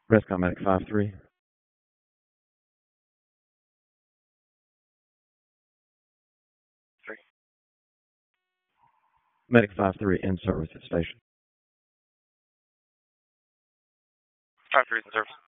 Rescom Medic 5-3. Medic 5-3 in service at station. 5-3 in service.